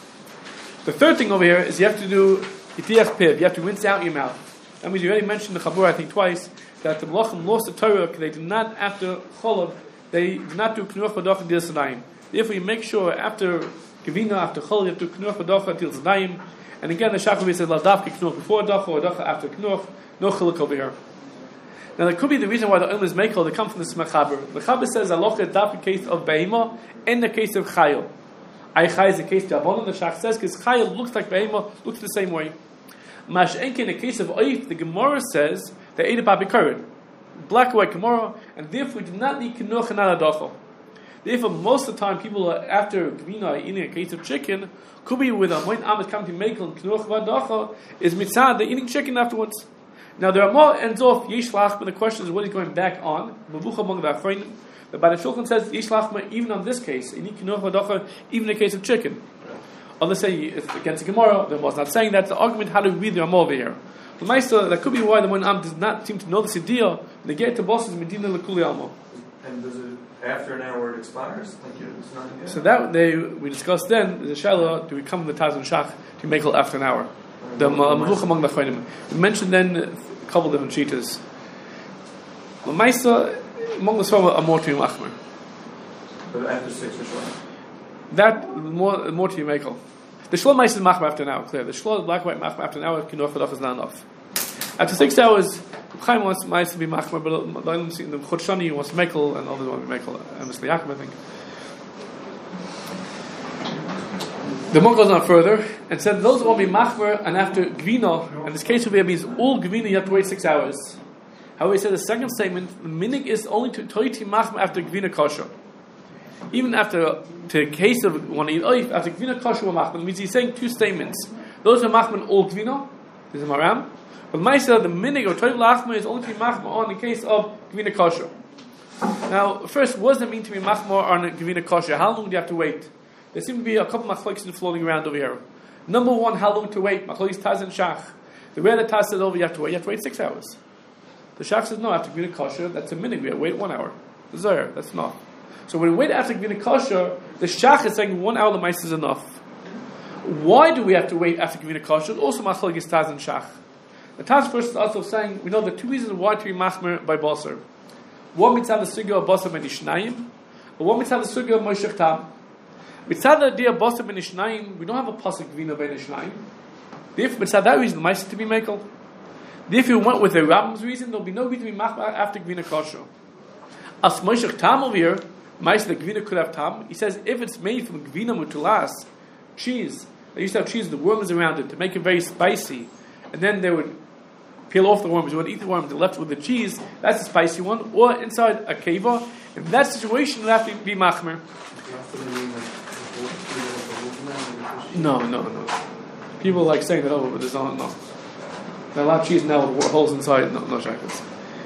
The third thing over here is you have to do itiach piv. You have to rinse out your mouth. That means you already mentioned the Chabur, I think twice, that the Melachim lost the Torah because they did not, after Cholav, they did not do Knuach B'Docha Dil Zanayim. Therefore, you make sure after Gevina, after Cholav, you have to do Knuach B'Docha Dil Zanayim. And again, the Shachar says, Ladavki Knuach before Docha, or Docha after Knuach. No Chiluk over here. Now, that could be the reason why the Olim is Mekel, they come from the Smechaber. The Chaber says, Alocha Daf in case of Behema, and the case of Chayil. Aychai is the case of Avon, the Shach says, because Chayil looks like Behema, looks the same way. Mash'enke, in the case of Oif, the Gemara says, they ate a babikarid. Black and white Gemara, and therefore we do not need Knuach and Adacha. Therefore, most of the time, people are, after Gvina eating a case of chicken, could be with a Moin Amit coming to Mekel and Knuach Vadacha, is Mitzad, they're eating chicken afterwards. Now, there are more ends off Yishlach, but the question is what he's going back on. Mavucha among the Achronim. The Bada Shulchan says Yishlach, even on this case, you need Knuach Vadacha, even in the case of chicken. Others say it's against the Gemara, the was not saying that. The argument, how do we read the Ramah over here? The Meister, that could be why the Moin Am does not seem to know this idea. They get to bosses Medina Lekuli Alma. And does it, after an hour it expires? Like it's not again? So that they we discussed then, the Shaila, do we come from the Taz and Shach to make it after an hour? The Mavuch among the Chayim. We mentioned then a couple of different cheetahs. The Meister, among the Sova, are more to Machmer. But after six or so? That, more, more to Mekel. The Shlom Meister is Machmer after an hour, clear. The Shlom black white Machmer after an hour, Kinoch Vadach is not enough. After six hours, Chaim wants Meister to be Machmer, but I don't see the Chodshani wants Mekel, and others want to be Mekel, and Mister Yaakov, I think. The monk goes on further and said those who want to be machmer and after gvina, and this case over here means all gvina you have to wait six hours. However, he said the second statement, the minig is only to toiti machmer after gvina kosher. Even after the case of one eat oif after gvina kosher or machmer means he's saying two statements. Those who are machmer all gvina, this is maram. But Ma'aseh the minig or toit lachmer is only to be machmer on the case of gvina kosher. Now, first, what does it mean to be machmer on gvina kosher? How long do you have to wait? There seem to be a couple of machlokes floating around over here. Number one, how long to wait? Machlokes Taz and Shach. The way the Taz says over, you have to wait. You have to wait six hours. The Shach says no. After Gvina Kosher, that's a minute. We have to wait one hour. The Zohar, that's not. So when we wait after Gvina Kosher, the Shach is saying one hour the mice is enough. Why do we have to wait after Gvina Kosher? Also machlokes Taz and Shach. The Taz first is also saying we know the two reasons why to be machmer by basar. One mitzvah the sugya of basar ben ishnayim, and one mitzvah the sugya of moshech tam. Mitzad the idea of basar ben ishnayim, we don't have a pasuk vina ben ishnayim. Therefore, mitzad that reason, the mice to be mekel. Therefore, we went with the Rambam's reason, there will be no reason to be machmer after gvina kosher. As moshech tam over here, mice the gvina could have tam. He says if it's made from gvina mutulas, cheese. They used to have cheese, the worms around it to make it very spicy, and then they would peel off the worms, they would eat the worms, they're left with the cheese. That's a spicy one. Or inside a keva. In that situation, you have to be machmer. No, no, no. People like saying that over, but there's not, no. There are a lot of cheese now with holes inside, no, no shackles.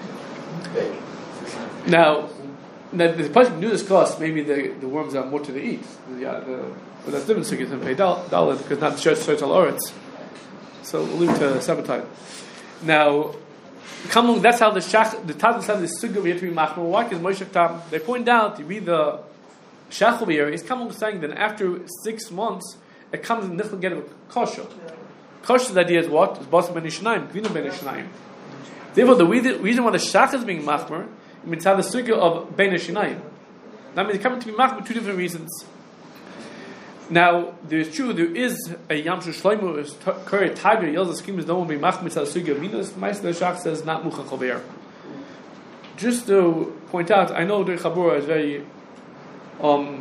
Now, now, the person knew this cost, maybe the, the worms are more to the eat. Yeah, the, but that's different, so you can pay dalit, because not the church al oretz. So we'll leave it to seven time. Now, come on, that's how the Shach, the Taz said the Sugya over here to be Machmer. Why? Because Moshe Tam, they point out, you read the Shach over here, he's coming saying that after six months, it comes in Nichel get a kosher. Kosher, the idea is what? It's Basa ben Yishnaim, Gvina ben Yishnaim. Therefore, the reason why the Shach is being Machmer, it means how the Sugya of ben Yishnaim. That means it's coming to be Machmer for two different reasons. Now, there's true, there is a Yamshu Shloimo, Kuri Tager, Yelza Scheme is no one being Machmer, Tzal Sugya Venus, Meister Shach says, not Mucha Chover. Just to point out, I know the Chabura is very, um,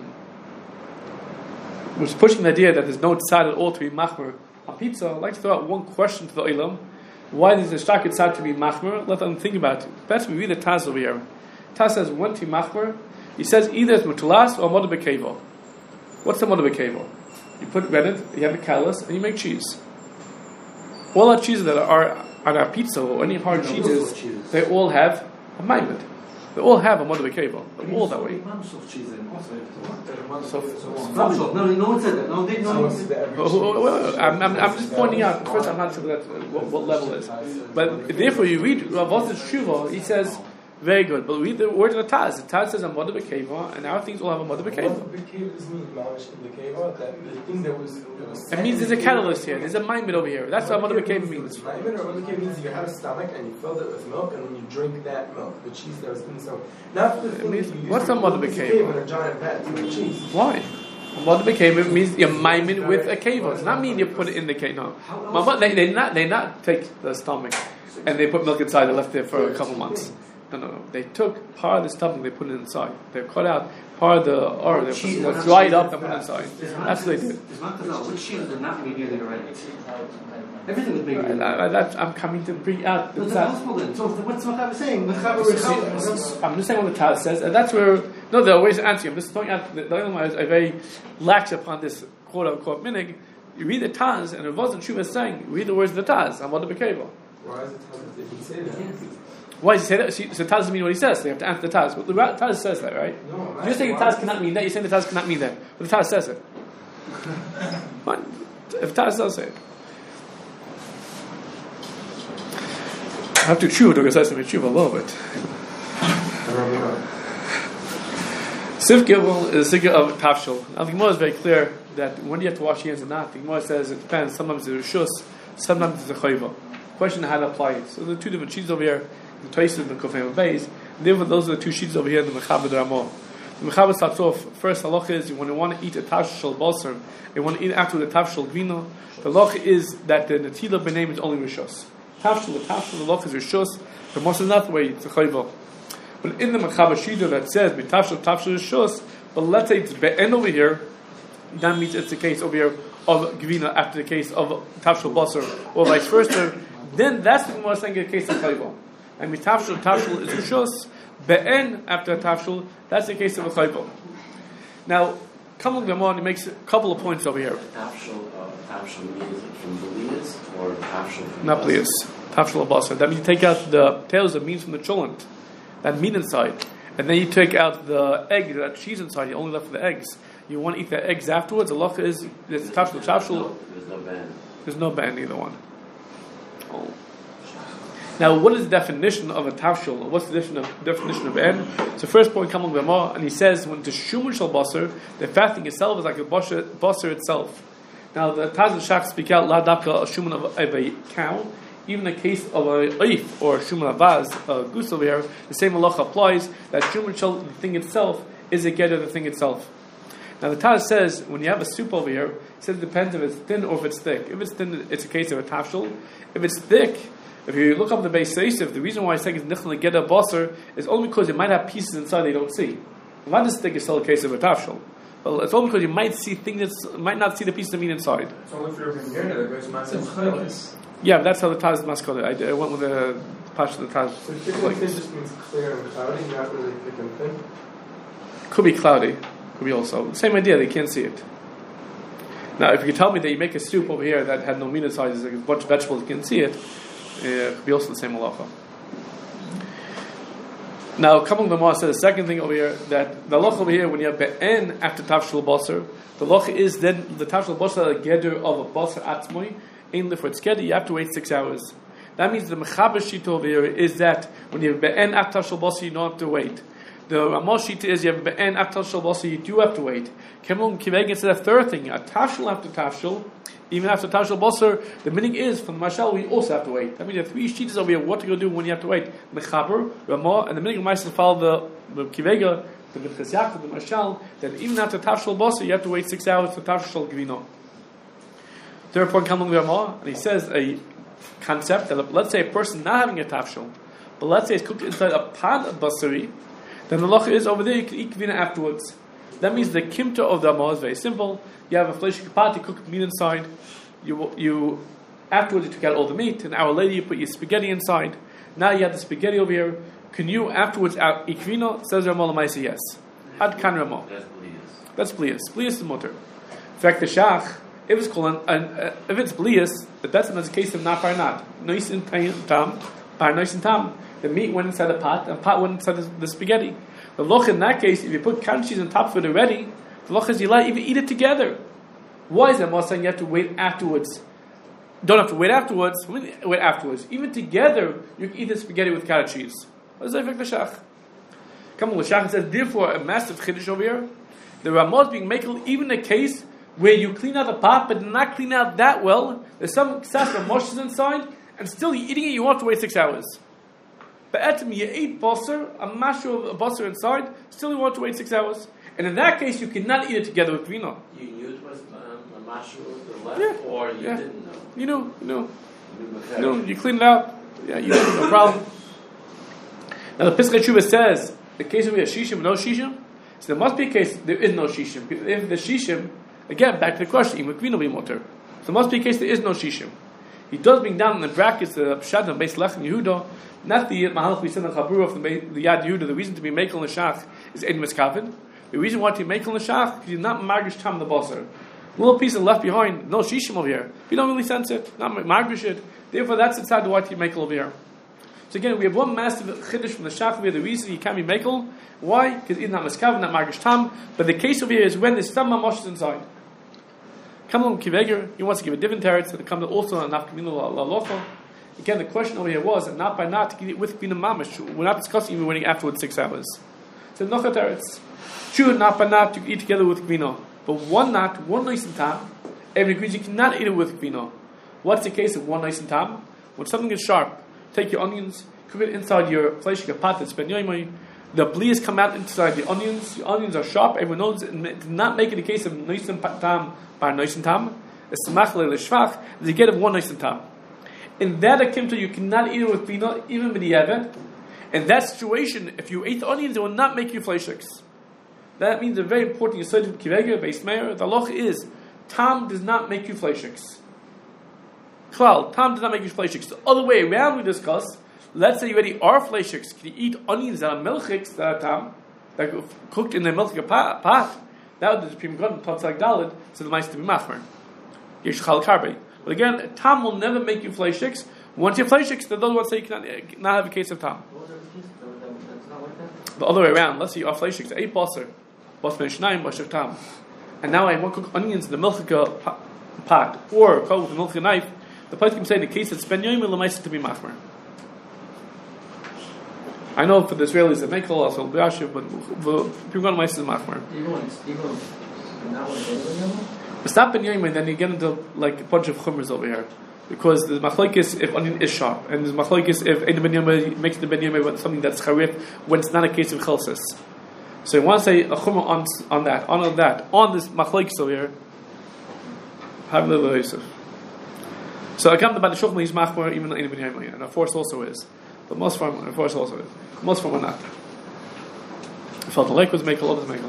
was pushing the idea that there's no tzad at all to be Machmer on pizza. I'd like to throw out one question to the Olam. Why does the Shach tzad to be Machmer? Let them think about it. Better we read the Taz over here. Taz says, when to be Machmer, he says either it's Mutulas or Moda Bekevo. What's the Moda Bekevo? You put bread, you have a callus, and you make cheese. All our cheeses that are on our pizza or any hard no, cheeses, cheeses, they all have a maimed. They all have a Moda Bekevo. They're all that way. So, no, no one said that. No, they, no one said that. I'm, I'm, I'm just pointing out. First, I'm not sure that, what, what level it is. But therefore, you read Rav Os's Shuvah, he says, very good. But read the word of the Taz. The Taz says a Moda Bekeva, and our things all have a Moda Bekeva. It means there's a catalyst here. There's a maimed over here. That's what Moda Bekeva means. Maimed or Moda Bekeva means you have a stomach and you filled it with milk, and when you drink that milk, the cheese that was in the stomach. Not the thing means, that you what's a Moda Bekeva? In a giant vat to make cheese. Why? Moda Bekeva means you're maimed with a keva. It's not mean you put it in the keva. No. They, they not they not take the stomach and they put milk inside and left there for a couple months. No, no, no. They took part of the stuffing, they put it inside. They cut out part of the or they put, well, dried up and put it inside. That's what they did. Which cheeses are not mediated already? Everything was mediated. I, I, I'm coming to bring out the Taz. So what's what I'm saying? I'm just saying what the Taz says, and that's where no, there are ways to answer. I'm just throwing out the Olam is very lax upon this quote unquote minig. You read the Taz, and it wasn't true as saying read the words of the Taz. I'm what the Bekeva. Why is the Taz didn't say that? Why does he say that? So Taz doesn't mean what he says. So you have to answer the Taz. But the Taz says that, right? No, you're saying the Taz cannot mean that. You're saying the Taz cannot mean that. But the Taz says it. If Taz does say it, I have to chew because I have to chew a little bit. Sif Gilbel is a Sigga of Tafshil. Now the Gemara is very clear that when you have to wash your hands or not, the Gemara says it depends. Sometimes it's a shus, sometimes it's a chayva. Question how to apply it. So there are two different sheets over here, the Tosis and the Kofem Beis. Therefore, those are the two sheets over here in the Mechaber Ramah. The Mechaber starts off, first halacha is when you want to eat a tafshil basar, you want to eat after the tafshil gvina. The halacha is that the netila b'name is only rishos. Tafshil, the tafshil, the halacha is rishos. The most is not the way it's a chayva. But in the Mechaber Shida that says tafshil, tafshil rishos, but let's say it's be'en over here, that means it's the case over here of gvina after the case of tafshil basar, or vice versa. Then that's the Gemara saying in the case of chayva. And mitafshul, tafshul is rishos. Be'en after tafshul, that's the case of a chayva. Now, Kamal Gemara makes a couple of points over here. Tafshul, uh, tafshul means from Belias or tafshul from not Belias. Tafshul abasar. That means you take out the tails that means from the cholent, that meat inside, and then you take out the egg, that cheese inside. You only left the eggs. You want to eat the eggs afterwards. The halacha is there's tafshul, tafshul. There's no ban. There's no ban either one. Oh. Now, what is the definition of a tafshil? What's the definition of definition of en? So, first point, Kamal Gemara, and he says when the shumur shal basar, the fasting itself is like a basar itself. Now, the Taz and Shach speak out la dafka a shumur of, of a cow. Even in the case of a oif or shumur avaz, a goose over here, the same halacha applies. That shumur shal, the thing itself, is a get of the thing itself. Now, the Taz says when you have a soup over here, it says it depends if it's thin or if it's thick. If it's thin, it's a case of a tafshil. If it's thick, if you look up the Beis Yosef, the reason why I say it's nichel get a basar is only because it might have pieces inside that you don't see. If I just think it's still a case of a tafshil, but it's only because you might see things that might not see the piece of meat inside. It's only if you're being that goes massive. Yeah, that's how the Taz masked it. I, I went with the pash of the Taz. So thick and thin just means clear and cloudy, not really thick and thin. Could be cloudy. Could be also same idea. They can't see it. Now, if you tell me that you make a soup over here that had no meat inside, there's like a bunch of vegetables, you can see it. Uh, it could be also the same halacha. Now, Kamal Gemara said the second thing over here that the halacha over here when you have be'en after tafshul basar, the halacha is then the tafshul basar a geder of a basar atzmoi. Ain't for its geder, you have to wait six hours. That means the mechaber shita over here is that when you have be'en af tafshel basar, you don't have to wait. The Ramah shita is you have be'en af tafshel basar, you do have to wait. Kemon kiveg says a third thing, a tafshel after tafshel, even after tafshel basar, the meaning is from mashal we also have to wait. That means there are three shitas over here. What to go do when you have to wait? Mechaber, Ramah, and the meaning of Ma'aser follow the kivega, the Minchas Yaakov, the mashal, that even after tafshel basar, you have to wait six hours for tafshel gvino. Third point comes from Ramah, and he says a concept that let's say a person not having a tafshel, but let's say it's cooked inside a pot of basari, then the loch is over there, you can eat kvina afterwards. That means the kimta of the Ramah is very simple. You have a fleshik pot, you cook meat inside. You you afterwards you took out all the meat. An hour later you put your spaghetti inside. Now you have the spaghetti over here. Can you afterwards out eat kvina? Says Ramah Lamaisa, yes. Ad kan Ramah. That's blias. Blias is mutter. In fact, the shach, if it's called an, an, uh, if it's blias, that's in the case of not par not. Nice and tam, par nice and tam. The meat went inside the pot, and the pot went inside the, the spaghetti. The loch in that case, if you put cotton cheese on top of it already, the loch is you let even eat it together. Why is that? I'm saying you have to wait afterwards. Don't have to wait afterwards. Wait afterwards. Even together, you can eat the spaghetti with cottage cheese. What does that affect the shach? Come on, the shach says therefore a massive chiddush over here. The Ramah is being makel even a case where you clean out the pot, but not clean out that well. There's some sas of moshes inside, and still you're eating it. You have to wait six hours. But at me, you ate basar, a mashu of basar inside, still you want to wait six hours. And in that case, you cannot eat it together with vino. You knew it was um, a mashu of the left, Yeah. or you Yeah. didn't know? You know, you know, You you know, you clean it out. Yeah, you know, no problem. Now the Pesach Tshuva says the case where we have shishim, no shishim. So there must be a case there is no shishim. If the shishim, again back to the question, even vino be motor. So there must be a case there is no shishim. He does bring down in the brackets the Pshat and Beis Lechem Yehuda, not the Mahalach we said in Chabura from the Yad Yehuda. The reason to be makel neshach is Ein Miskavin. The reason why to be makel neshach because you're not margish tam the basar. A little piece left behind, no shishim over here. You don't really sense it, not margish it. Therefore, that's the side why to be makel over here. So again, we have one massive chiddush from the shach over here. The reason you can't be makel, why? Because it's not miskavin, not margish tam. But the case over here is when there's some mamoshes inside. Kamel Kiveger, he wants to give a different teretz to come also on Nafkamina Lalocha. Again, the question over here was, and not by not to get it with Kvina Mamish. We're not discussing even waiting afterwards six hours. So Nocha teretz. True, not by not to eat together with Kvina. But one not, one nice and tam, everyone agrees you cannot eat it with Kvina. What's the case of one nice and tam? When something is sharp, take your onions, cook it inside your flesh, your pot, and spend yoimai. The blias come out inside the onions. The onions are sharp. Everyone knows it. To not make it a case of nice and tam by nice and tam. It's samachle l'shvach. They get of one nice and tam. In that akimta, you cannot eat it with vino, even with the evet. In that situation, if you ate the onions, it will not make you fleishiks. That means a very important yesod of kivega based mayor. The loch is tam does not make you fleishiks. Klal, tam does not make you fleishiks. The other way around, we discuss. Let's say you already are fleishiks. Can you eat onions that are milchiks that are tam, that are cooked in the milchik pot? pot? That would be prima god and like dalid, so the mice to be machmer. Yesh chal karbe. But again, tam will never make you fleishiks. Once you're fleishiks, the other ones say you cannot not have a case of tam. The other way around. Let's say you are fleishiks. Eight basar, bas ben shnayim basar tam, and now I want to cook onions in the milchik pot or cook with a milchik knife. The place can say in the case of spend yoyim the mice to be machmer. I know for the Israelis it makes a lot of Yashiv, but the people on mice is machmer. But stop in Yom, and then you get into like a bunch of chumras over here, because the machlokes if onion is sharp, and the machlokes if ein ben yom makes the ben yom with something that's charif when it's not a case of chelsis. So you want to say a chumra on on that, on that, on this machlokes over here. Have a little Yosef. So I come to the shulchan he's machmer even ein ben yom, and of course also is. But most from, of course, also is. Most from are not. I felt the lake was makel, others makel.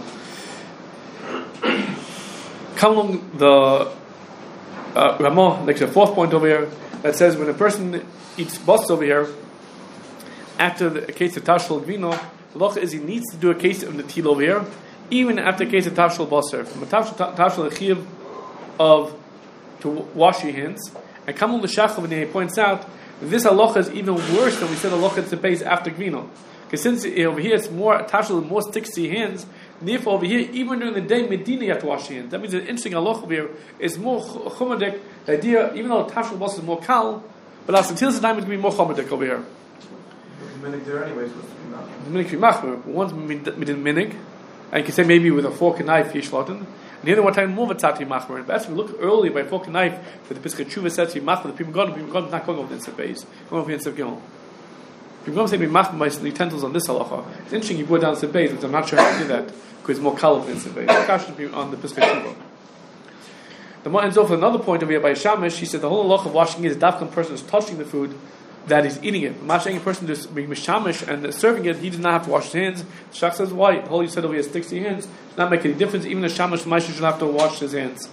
Come along the uh, Ramah, like the fourth point over here, that says when a person eats bus over here, after the, a case of tashel gvino, the loch is he needs to do a case of the teal over here, even after a case of tashel basar. From a tashel tashel chiyuv of to wash your hands, and come along the shachov and he points out. This halacha is even worse than we said halacha to pays after gvino. Because since over here it's more tashel, more sticks to your hands, therefore over here, even during the day, Medina you have to wash your hands. That means an interesting halacha over here is more chumadik. The idea, even though tashel bas is more kal, But last until the time it's going to be more chomedik over here. The minig there anyway is supposed to be machmer. The minig should be machmer. One's midin minig, and you can say maybe with a fork and knife yishlotin. And the other one time more v'tzati machmer. But as we look earlier by fork and knife, that the Pesach Tshuva says to be machmer, the people God, the people God is not going over the instant base, going over the instant gimel. People don't say be machmer by the utensils on this halacha. It's interesting you go down to the base, which I'm not sure how to do that because it's more color than instant base. It should be on the Pesach Tshuva. The more ends off with another point over here by Shamish. He said the whole halacha of washing is that dafkan person is touching the food that is eating it. Mashing a person just being mishamish and serving it, he does not have to wash his hands. The Shach says why? The Holy said over here sticks to your hands. Does not make any difference. Even a shamish mashing should have to wash his hands.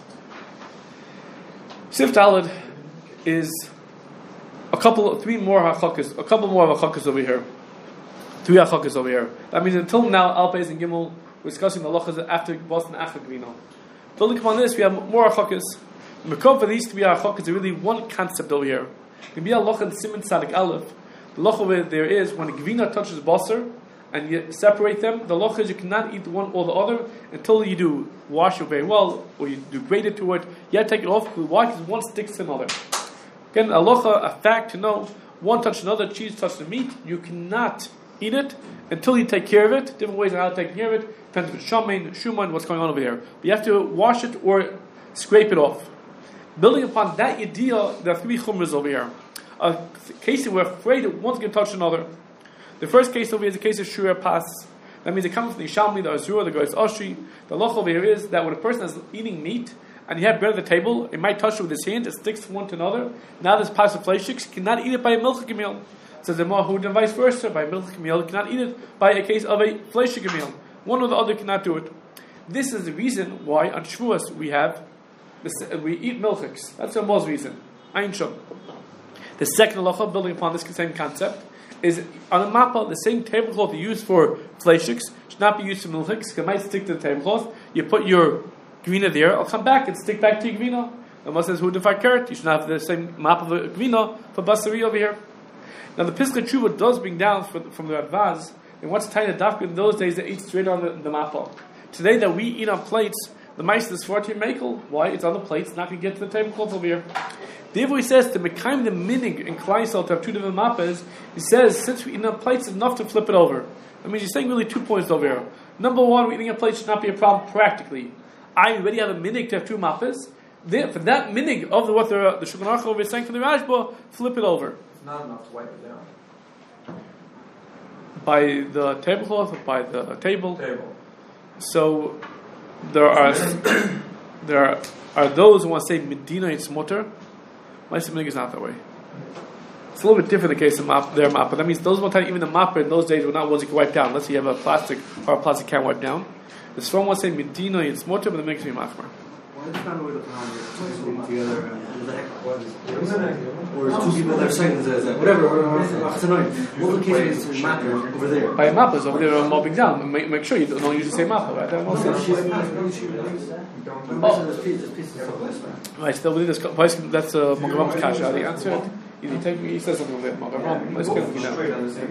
Sif Talad is a couple, three more hachakas, a couple more of hachakas over here. Three hachakas over here. That means until now, Alpes and Gimel, we're discussing the halachas after Boston after Gvino. Building upon this, we have more hachakas. The makov for these three hachakas is really one concept over here. The halacha Siman Tzadik Aleph. The halacha where there is when the Gvina touches basar and you separate them, the halacha is you cannot eat one or the other until you do wash it very well or you do grate it to it. You have to take it off. Why? Because one sticks to another. Again, halacha, a fact to know: one touched another, cheese touched the meat. You cannot eat it until you take care of it. Different ways on how to take care of it. Depends if it's shaman, shuman, what's going on over here. But you have to wash it or scrape it off. Building upon that idea, there are three chumras over here. A case where we're afraid that one's going to touch another. The first case over here is a case of shura pas. That means it comes from the Yishalmi, the Azura, the Goyes Oshri. The loch over here is that when a person is eating meat and you have bread at the table, it might touch it with his hand, it sticks from one to another. Now there's pas of fleishiks, you cannot eat it by a milchik meal. Says the Mahud and vice versa, by a milchik meal, you cannot eat it by a case of a fleishik meal. One or the other cannot do it. This is the reason why on Shavuos we have this, we eat milchiks. That's the most reason. Ayin Shom. The second halacha, building upon this same concept, is on a mappa, the same tablecloth you use for fleishiks should not be used for milchiks. It might stick to the tablecloth. You put your gvina there, it'll come back and stick back to your gvina. The Moshe says, who define carrot? You should not have the same map of a gvina for basari over here. Now the Pesach Tshuva does bring down from, from the Radvaz, and what's tied to dafka in those days, they eat straight on the, the mappa. Today that we eat on plates, the mice is fourteen mekel. Why? It's on the plates, it's not going to get to the tablecloth over here. Therefore, he says to Mekayim the minig in Klaisel to have two different mappas. He says since we eat on plates, it's enough to flip it over. That means he's saying really two points over here. Number one, eating a plate should not be a problem practically. I already have a minig to have two mappas. There, for that minig of the what the, the Shulchan Aruch over is saying from the Rashba, flip it over. It's not enough to wipe it down. By the tablecloth, or by the table. Table. So there are there are, are those who want to say Medina it's mutter. My minig is not that way. It's a little bit different in the case of map, their map, but that means those one time even the mapper in those days were not ones you could wipe down. Unless you have a plastic or a plastic can wipe down. The strong one say Medina it's mutter, but the minig is machmer. Well, it's not really the problem. Together, and the heck, what is it? Or two people that are saying that, whatever, it's annoying. What the case is matter over there? By a mapper, so over there are mobbing down. Make, make sure you don't, don't use the same mapper, right? That makes sense. Right, still within this, that's uh, Mogamam's kasha. The answer, he, take, he says something over there, Mogamam. Let's get it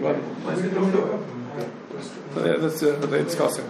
now. That's uh, what they're discussing.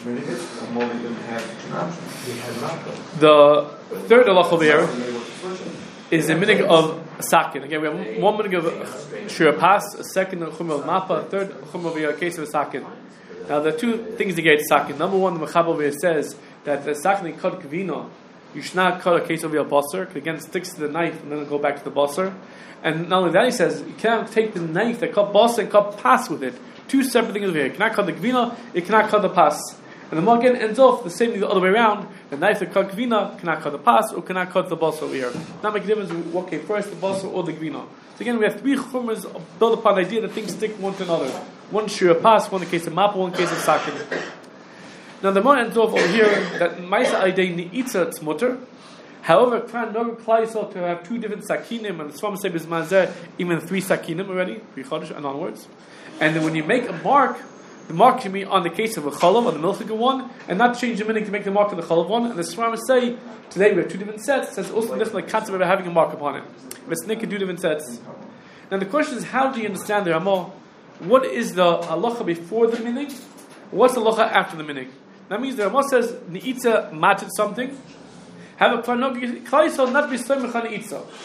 The third halach over here is the minig of sakin. Again, we have one minig of shira pas, a second chum of mappa, a third chum over here, a case of sakin. Now, there are two things to get sakin. Number one, the Mechab over here says that the sakin they cut kavina, you should not cut a case over your basar, because again, it sticks to the knife and then it'll go back to the basar. And not only that, he says you cannot take the knife that cut basar and cut pas with it. Two separate things over here. You cannot cut the kavina, you cannot cut the pas. And the Magen ends off the same thing the other way around. The knife that cut gvina cannot cut the pas or cannot cut the basar over here. Not make a difference what came first, the basar or the gvina. So again, we have three chumras built upon the idea that things stick one to another. One shira pas, one in the case of mappa, one in the case of sakin. Now the Magen ends off over here that ma'isa aidei ni'itza it's mutter. However, Kran no klaisel to have two different sakinim, and the Svam say bizmazeh even three sakinim already, three chodesh and onwards. And then when you make a mark, the mark can be on the case of a chalav, on the milchika one, and not change the meaning to make the mark on the chalav one. And the Swarmers say, today we have two different sets. It says also the concept of having a mark upon it. But snake can do different sets. Now the question is, how do you understand the Ramah? What is the halacha before the minig? What's the halacha after the minig? That means the Ramah says, ni'itza matched something. Have a klai not be soymech on ni'itza.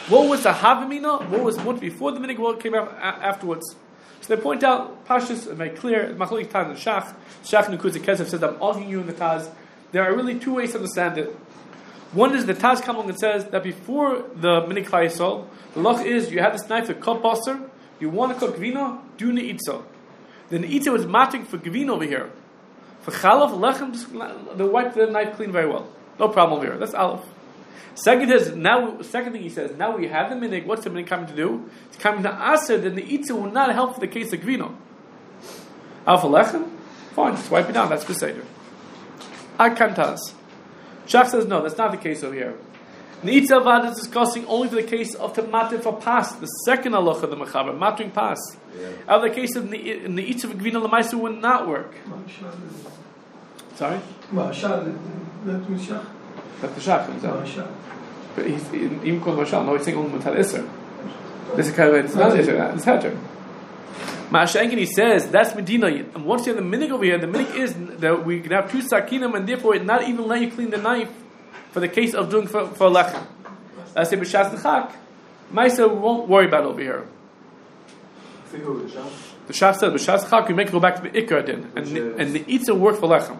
What was the Havamina? What was what before the minig? What came out afterwards? So they point out, Pashtus is very clear, Machloek Taz and Shach, Shach Nukuz Kesef says, I'm arguing you in the Taz. There are really two ways to understand it. One is the Taz comes along and says that before the minig Klal Yisrael, the loch is you have this knife to cut basar, you want to cook gvina, do neitza. The neitza was matting for gvina over here. For chalav, lechem, they wipe the knife clean very well. No problem over here. That's aleph. Second is now. Second thing he says, now we have the minig. What's the minig coming to do? It's coming to aser. Then the itza will not help for the case of gvino. Alpha lechem, fine, just wipe it down. That's beseder. Akantaz. Shach says no, that's not the case over here. The itza avad is discussing only for the case of tamatim for pas. The second halacha of the mechaber, matring pas. Out of the case of the itza of gvino lemaisa would not work. Sorry. That the Shach comes out. But he's even called Mashal. No, he's saying only Mutal Isser. This is kind of it's not Isser. It's Hajar. Ma'ashenkin, he says that's Medina. And once you have the minig over here, the minig is that we can have two sakinim, and therefore it not even let you clean the knife for the case of doing for, for lechem. I say b'shas nechak. Ma'aser won't worry about it over here. The Shach says b'shas nechak we make it go back to the ikar din, and the, and the itza work for lechem.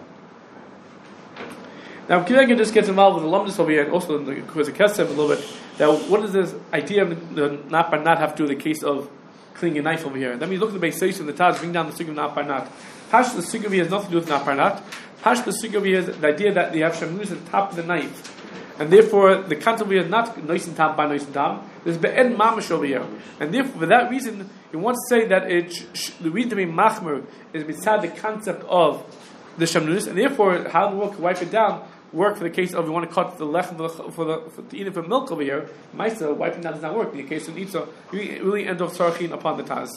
Now, Kiregen just gets involved with the lumdus over here, and also in the Kuzi Kesef a little bit. That what is this idea of the not by not have to do the case of cleaning a knife over here? Then we look at the Beis in the Taz, bring down the sugya of not by not. Pash the sugya has nothing to do with not by not. Pash the sugya is the idea that they have shamnus at the top of the knife, and therefore the concept is not nice and tam by nice and tam. There's be'en mamish over here, and therefore for that reason you want to say that it sh- sh- the reason to be machmer is beside the concept of the shamnus, and therefore how the world can wipe it down. Work for the case of we want to cut the lechem for the for the for, to eat it for milk over here. Maisa wiping that does not work. In the case of itza, you really end up sarchin upon the taz.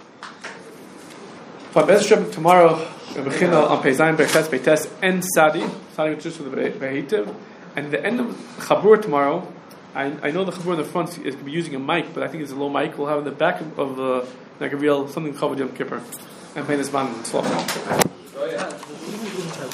For Bezrahim tomorrow, Bechina on Peizayin Beches Beites and Sadi, Sadi just for the Behitiv, and the end of Chabur tomorrow. I I know the Chabur in the front is going to be using a mic, but I think it's a low mic. We'll have in the back of the like a real something covered Yom Kippur and pay this man slow.